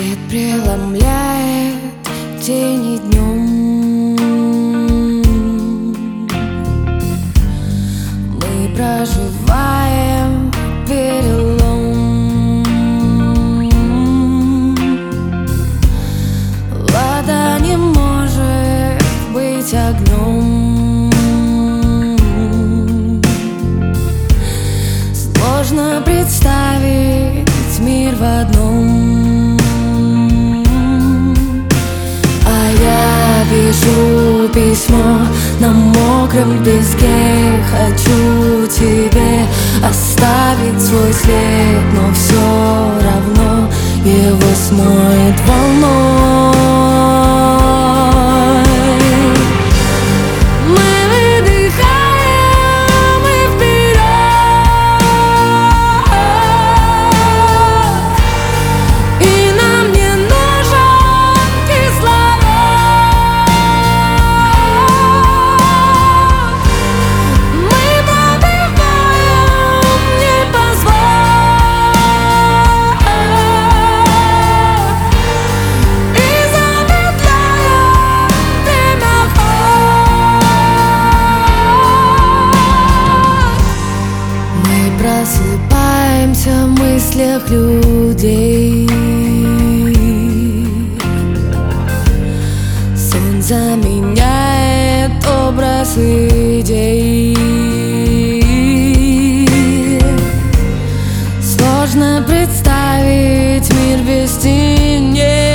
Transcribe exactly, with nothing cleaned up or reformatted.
Свет преломляет тени днем. Мы проживаем перелом. Вода не может быть огнем. Сложно представить мир в одном. А я пишу письмо на мокром песке. Хочу тебе оставить свой след, но все равно его смоет волной. Просыпаемся в мыслях людей. Сон заменяет образ идей. Сложно представить мир без теней.